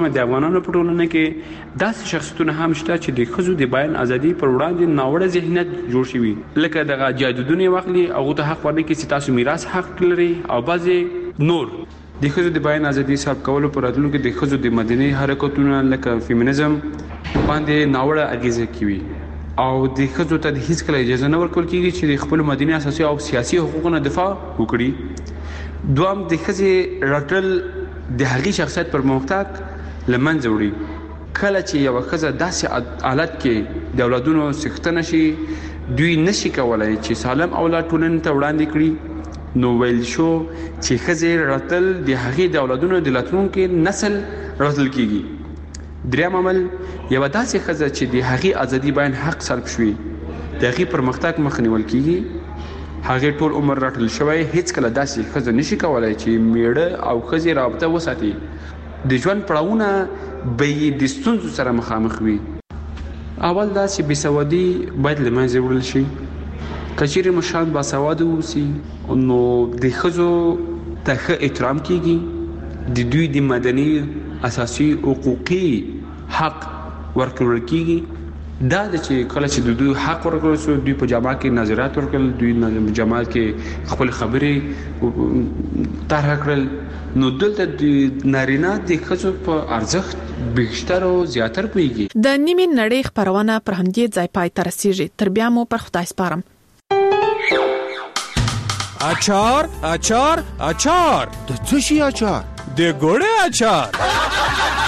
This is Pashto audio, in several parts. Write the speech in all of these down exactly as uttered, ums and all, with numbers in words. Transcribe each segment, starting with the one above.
ویمه د افغانانو په ټولنه کې داسې شخصیتونه هم شته چې د ښځو د بیان ازادي پر وړاندې ناوړه ذهنیت جوړ شوي، لکه دغه جادودونه واخلي هغو ته حق ورنکړي چې تاسو میراث حق لري، او بعضې نور د ښځو د بیان ازادي صاحب کولو پر راتلونکي د ښځو د مدني حرکتونه لکه فیمینیزم باندې ناوړه اغیزه کوي، او د ښځو ته د هیڅ کله اجازه نه ورکول کېږي چې د خپلو مدني اساسي او سیاسي حقوقو نه دفاع وکړي. دوام د ښځې رټل د هغې شخصیت پر پرمختګ له منځه وړي. کله چې یوه ښځه داسې حالت کې د اولادونو څښتنه شي، دوی نشي کولی چې سالم اولاد ټولنې ته وړاندې کړي، نو ویل شو چې ښځې رټل د هغې د اولادونو د راتلونکي نسل رټل کېږي. دریم عمل یوه داسې ښځه چې د هغې ازادي بیان حق سلب شوي، د هغې پرمختګ مخه نیول کېږي، هغې ټول عمر رټل شوی، هیڅکله داسې ښځه نشي کولی چې میړه او ښځې رابطه وساتي. د ژوند پړاوونه به یې د ستونزو سره مخامخ وي. اول دا چې بېسوادي باید له منځه وړل شي. که چیرې مشران باسواده واوسي نو د ښځو ته ښه احترام کېږي، د دوی د مدني اساسي حقوقي حق ورکړل کېږي. دا د چې کله چې د دوی حق ورکړل شو، دوی په جامعه کې نظریات ورکړل، دوی په جامعه کې خپل خبرې طرح کړل، نو دلته د نارینه د ښځو په ارزښت بیشتر او زیاتر پوهیږي. د نیمې نړۍ خپرونه پر همدې ځای پای ته رسیږي. تر بیا مو پر خدای سپارم. اچار اچار اچار د څه شي اچار؟ د ګوړې اچار.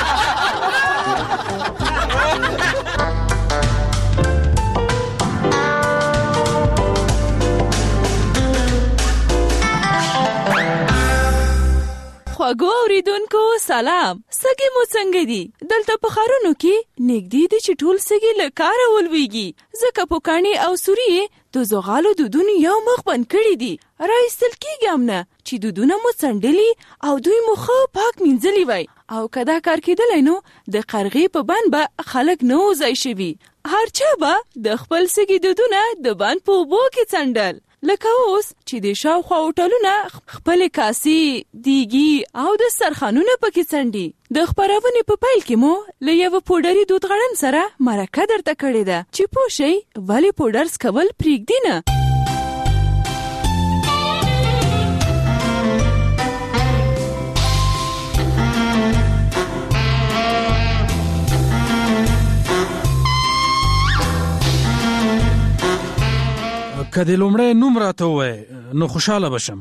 خواږه اوریدونکو سلام، سګي مو څنګه دي؟ دلته په ښارونو کې نږدې دي چې ټول سګي له کاره ولویږي، ځکه پوکاڼي او سوریې د زغالو دودونه یو مخ بند کړي دي. راایستل کېږي هم نه چې دودونه مو څنډلي او دوی مو ښه پاک مینځلي وای، او که دا کار کېدلی نو د قرغې په بند به خلک نه وځای شوي. هر چا به د خپل سګي دودونه د بند په اوبو کې څنډل، لکه اوس چې د شاوخوا هوټلونه خپلې کاسې، دیګي او د سرخانونه پکې څنډي. د خپرونې په پیل کې مو له یوه پوډري دود غړن سره مرکه درته کړې ده چې پوه شئ ولې پوډر څکول پرېږدي نه. که د لومړی نوم راته ووایې نو خوشحاله بشم.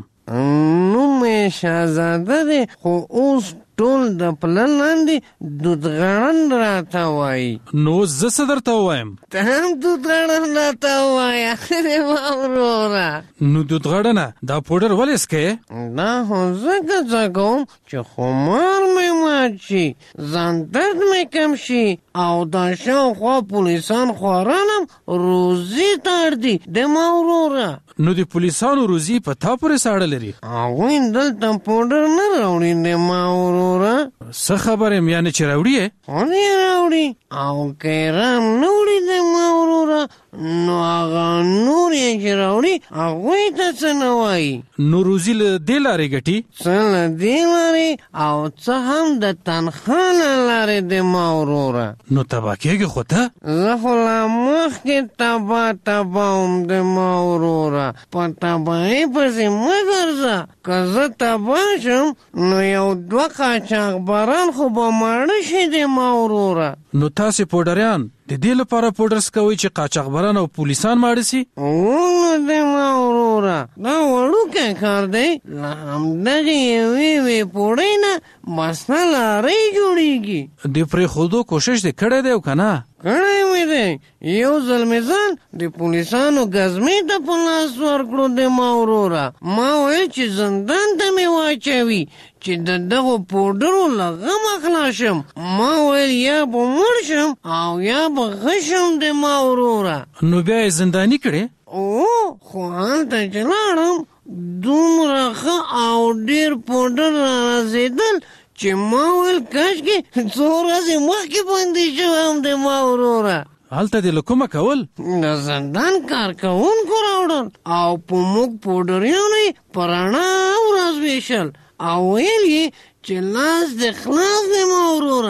نوم یې شهزاده دی، خو اوس ټول د پله لاندې دود غړن راته وایي. نو زه څه درته ووایم؟ ته هم دود غړن راته ووایه زما وروره. نو دود غړنه دا پوډر ولې څکې؟ دا خو ځکه څکوم چې خمار مې مات شي، ځان درد مې کم شي، او دا شاوخوا پولیسان خوارانم روزي ته اړدي د ما وروره. نو د پولیسانو روزي په تا پورې ساړه لري؟ هغوی دلته پوډر نه راوړي د ما وروره. څه خبر یم یعنې چې راوړي یې؟ ولې یې راوړي، او که یې رام نه وړي د ما وروره نو هغه نور یې چې راوړي هغوی ته څه نه وایي. نو روزي له دې لارې ګټي؟ څه له دې لارې او څه هم د تنخوا له لارې د ما وروره. نو تباه کېږي خو ته؟ زه خو لا مخکې تباه تباه وم د ما وروره، په تباهۍ پسې مه ګرځه. که زه تباه شم نو یو دوه قاچاقبران خو به ماړه شي د ما وروره. نو تاسې پوډریان د دې لپاره پوډر څکوئ چې قاچاقبران او پولیسان ماړه سي؟ ولو د ما وروره دا وړوکی کار دی، له همدغې یوې یوې پوړۍ نه بسته لارۍ جوړېږي. د پرېښودو کوشش دې کړی دی او که نه؟ کړی مې دی. یو ځل مې ځان د پولیسانو ګزمې ته په لاس ورکړو د ما وروره. ما ویل چې زندان ته مې واچوي چې د دغو پوډرو له غمه خلاص شم. ما ویل یا به مړ شم او یا به ښه شم د ما وروره. نو بیا یې زنداني کړې؟ او خو هلته چې لاړم دومره ښه او ډېر پوډر را رسېدل چې ما ویل کاشکې څو ورځې مخکې بندي شوم د ما وروره. هلته دې له کومه کول؟ د زندان کارکوونکو راوړل او په موږ پوډریانو یې په رڼا ورځ ویشل او ویل یې چې لاس دې خلاص دی ما وروره،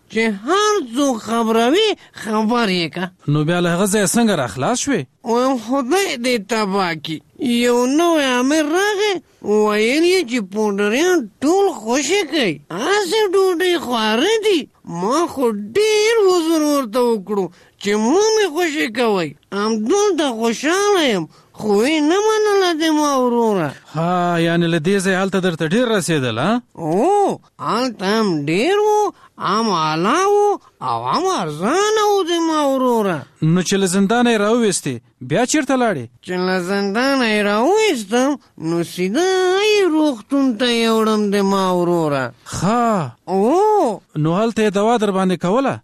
چې هر څوک خبروي خبر یې که. نو بیا له هغه ځایه څنګه را خلاص شوې؟ وایم خدای دې تباه کړي، یو نوی امیر راغی ویل یې چې پوډریان ټول خوشي کوي، هسې ډوډۍ خواره دي. ما خو ډېر حضور ورته وکړو چې مو مې خوشي کوئ، همدلته خوشحاله یم، خو یې نه منله د ما وروره. ها یعنې له دې ځای هلته درته ډېر رسېدل ها؟ او هلته هم ډېر و، هم اعلی و او هم ارزانه و د ما وروره. نو چې له زندانه یې راوویستې بیا چېرته لاړې؟ چې له زندانه یې راوویستم نو سیده یې روغتون ته یوړم د ما وروره. ښه او نو هلته یې دوا در باندې کوله؟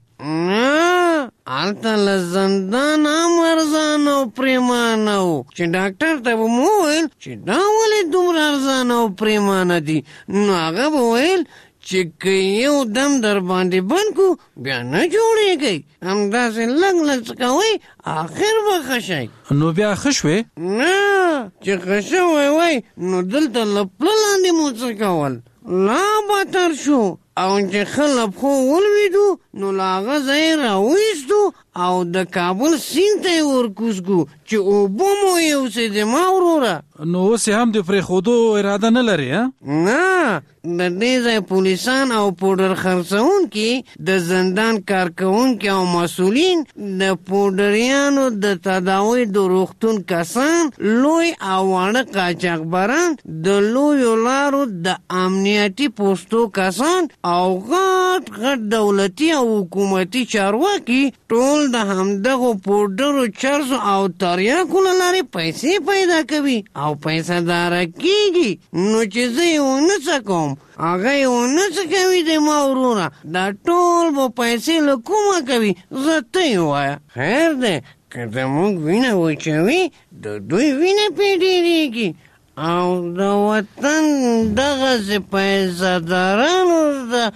نه، هلته له زندان هم ارزانه او پریمانه و چې ډاکټر ته به مو ویل چې دا ولې دومره ارزانه او پریمانه دي، نو هغه به ویل چې که یو دم در باندې بند کو بیا نه جوړېږئ، همداسې لږ لږ کوئ آخر به ښه شئ. نو بیا ښه شوې؟ نه، چې ښه شوی وی نو دلته له پله لاندې مو څه کول، لا بدتر شو. او چې ښه له پښو ولوېدو نو له هغه ځای راویستو او د کابل سیند ته یې ورکوز کړو چې اوبه مو یوسې د ما وروره. نو اوس یې هم د پرېښودو اراده نه لرې ها؟ نه، د دې ځای پولیسان او پوډر خرڅونکي، د زندان کارکوونکي او مسؤلین، د پوډریانو د تداوی د روغتون کسان، لوی او واړه قاچاقبران، د لویو لارو د امنیتي پوستو کسان او غټ غټ دولتي او حکومتي چارواکي ټول د همدغو پوډرو چرسو او تریاکو له لارې پیسې پیدا کوي او پیسه داره کېږي. نو چې زه یې ونه څه کوم هغه یې ونه څه کوي د ما وروره، دا ټول به پیسې له کومه کوي، زه ته یې ووایه. خیر دی که زموږ وینه وچوي د دوی وینه پرې ډېرېږي او د وطن دغسې پیسه دارانو د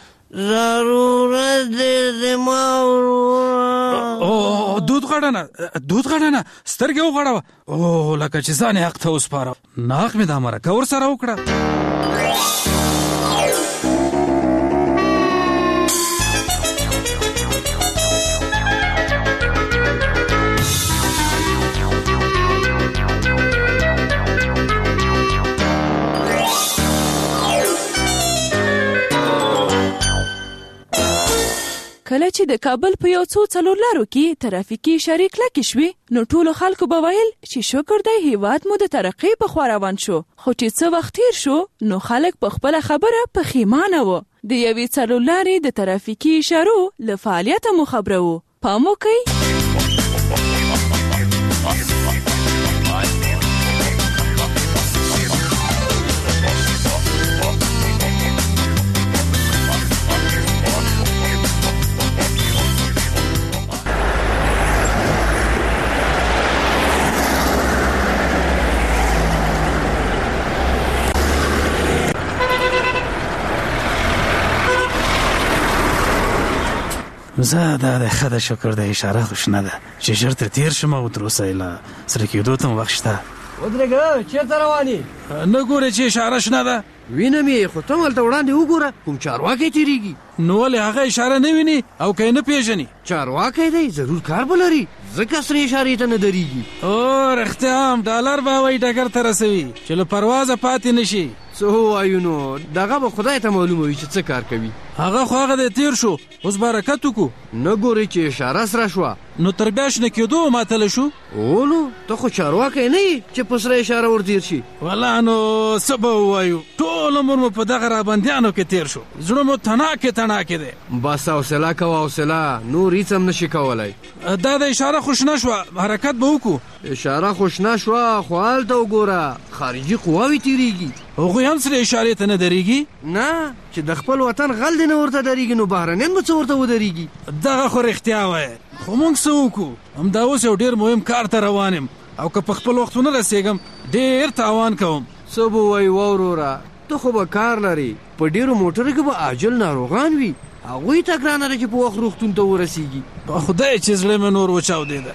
ضرورت دی د ما وروره. او دود غړنه دود غړنه سترګې وغړوه، او لکه چې ځان یې حق ته وسپاره. ناق مې دا مرکه ورسره وکړه. کله چې د کابل په یو څو څلور لارو کې ترافیکي اشارې کلکې شوې نو ټولو خلکو به ویل چې شکر دی هیواد مو د ترقۍ په خوا روان شو، خو چې څه وخت تیر شو نو خلک په خپله خبره پښیمانه وو. د یوې څلور لارې د ترافیکي اشارو له فعالیته مو خبره وو. پام وکئ. زه دا د ښه د شکر د اشاره خوشنه ده چې ژر تر تېر شم او تر اوسه یې له سره کېدو ته م وخت شته. ودرېږه چېرته روان یې؟ نه ګورې چې اشاره شنه ده؟ وینم یې، خو ته هلته وړاندې وګوره کوم چارواکی تېرېږي. نو ولې هغه اشاره نه ویني او که یې نه پېژني؟ چارواکی دی، ضرور کار به لري، ځکه سرې اشارې ته نه درېږي. او رښتیا هم ډالر به هوایي ډګر ته رسوي چې له پروازه پاتې نه شي. څه ووایو نو دغه به خدای ته معلومه وي چې څه کار کوي. هغه خو هغه دی تېر شو، اوس به حرکت وکړو. نه ګورې چې اشاره سره شوه نو تر بیا شنه کېدو ماتله شو. او نو ته خو چارواکی نه یې چې په سره اشاره ورتېر شي. والله نو څه به ووایو، ټول عمر مو په دغه رابندیانو کې تېر شو، زړه مو تناکې تناکې دی. بس حوصله کوه حوصله، نور هېڅ هم نشي کولی. دا د اشاره خو شنه شوه، حرکت به وکړو. اشاره خو شنه شوه خو هلته وګوره خارجي قواوې تېرېږي. هغوی هم سره اشارې ته نه درېږي؟ نه، چې د خپل وطن غل دی نه ورته درېږي نو بهرنیان به څه ورته ودرېږي. دغه خو رښتیا وایې، خو موږ څه وکړو؟ همدا اوس یو ډېر مهم کار ته روان یم او که په خپل وخت ونه رسېږم ډېر تاوان کوم. څه به وایي وروره، ته خو به کار لرې، په ډېرو موټرو کې به عاجل ناروغان وي، هغوی ته ګرانه ده چې په وخت روغتون ته ورسېږي. په خدای چې زړه مې نور وچاودېده.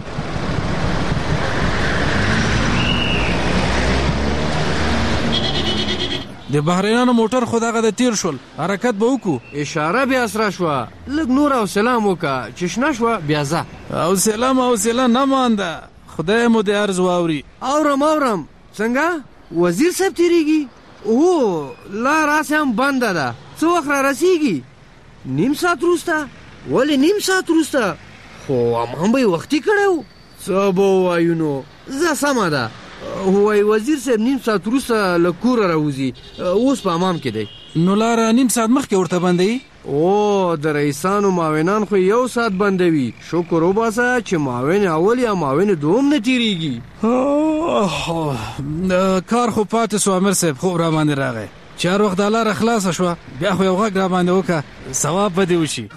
د د بحرینانو موټر خو دغه د تیر شول حرکت به وکړو اشاره بیا اسرا شوه لږ نور او سلام وکړه چې شنه شوه بیا ځه او سلام او سلام نه مانده خدای مو د عرض واوري اورم اورم څنګه وزیر صاحب تیریږي اوه لار هسې هم بنده ده څه وخت را رسیږي نیم ساعت وروسته ولې نیم ساعت وروسته خو همهم به یې وختي کړی و څه به ووایو نو زه سمه ده وایي وزیر صاحب نیم ساعت وروسته له کوره راوځي اوس په امام کې دی نو لاره نیم ساعت مخکې ورته بندوي او د رئیسانو معاونان خو یو ساعت بندوي شکر وباسه چې معاون اول یا معاون دوم نه تیریږي کار خو پاتې سو امر صاحب خوب را باندې راغی چې هر وخت دا لاره خلاصه شوه بیا خو یو غږ را باندې وکړه ثواب به دې وشي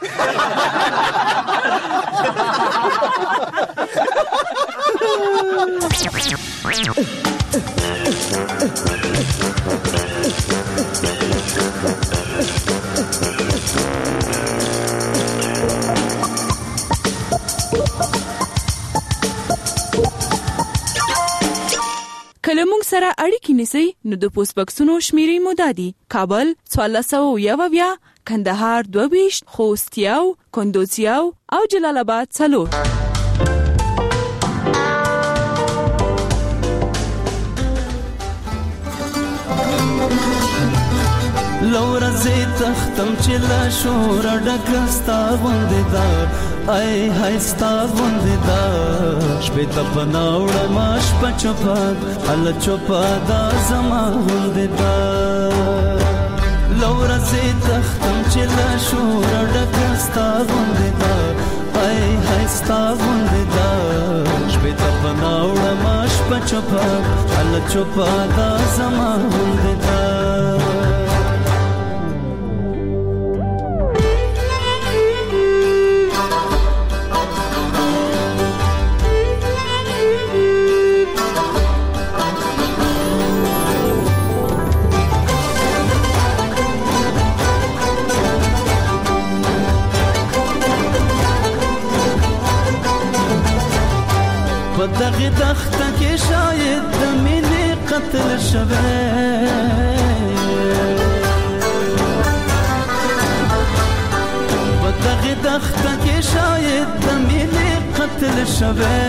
کله موږ سره اړیکې نیسئ نو د پوسټ بکسونو شمیرې مو دا دي: کابل څوارلس سوه اویا اویا، کندهار دوه ویشت، خوست یو، کندوز یو او جلال آباد څلور. لورا زی تختم چې لا شور ډکستا غوندې دا ای هاي ستا غوندې دا شپې ته پناوړه ماش پچپاد ال چوپا دا زما غوندې دا لورا زی تختم چې لا شور ډکستا غوندې دا ای هاي ستا غوندې دا شپې ته پناوړه ماش پچپاد ال چوپا دا زما غوندې دا دغه دخته کې شاید د مینې قتل شوه په دغه دخته کې شاید د مینې قتل شوه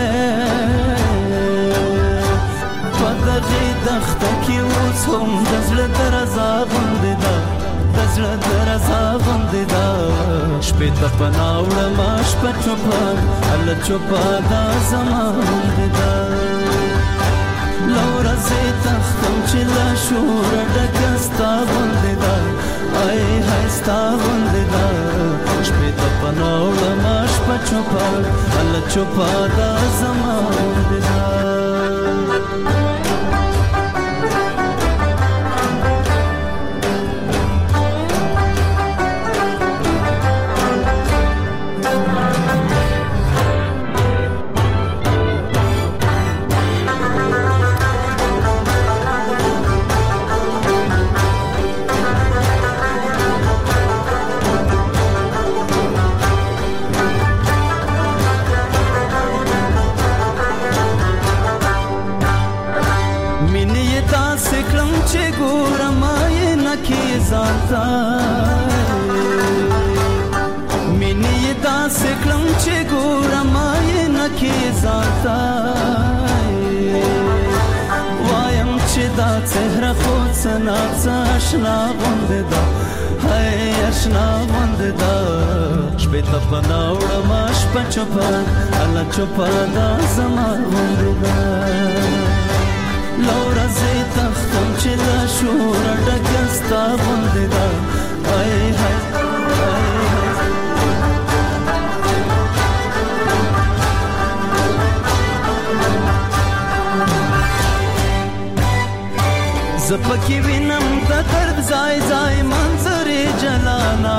په دغه دخته کې اوس هم د زړه درزا غوندې ده د زړه درزا غوندې ده شپې ته پناوړه ما شپه چوپه هله چوپه دا زما غوندې ده له ورځې تختم چې له شوره ډکه ستا غوندې ده ای های ستا غوندې ده شپې ته پناوړه ما شپه چوپه هله چوپه دا زما غوندې ده مینې داسې کړم چې ګورم یې نکې ځانته وایم چې دا څهره خو څه ناڅه اشنا غوندې ده هی اشنا غوندې ده شپې ته پناوړم شپه چوپه هله چوپه دا زما غوندې ده له ورځې تختم چې له شوره ډکه ستا غوندې ده ای های زه پکې وینم د درد ځای ځای منظرې جلانا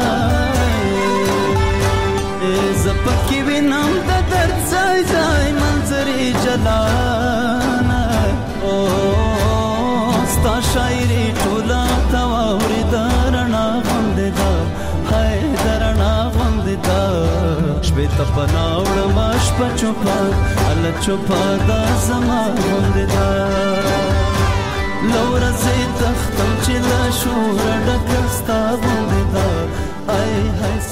زه پکې وینم د درد ځای ځای منظرې جلانا او ستا شاعري ټوله ته واورېده رڼا غوندې ده هی د رڼا غوندې ده شپې ته پناوړم شپه چوپه هله چوپه دا زما غوندې ده لورځې تختم چې لا شور ډکستا غوندې دا آی هاي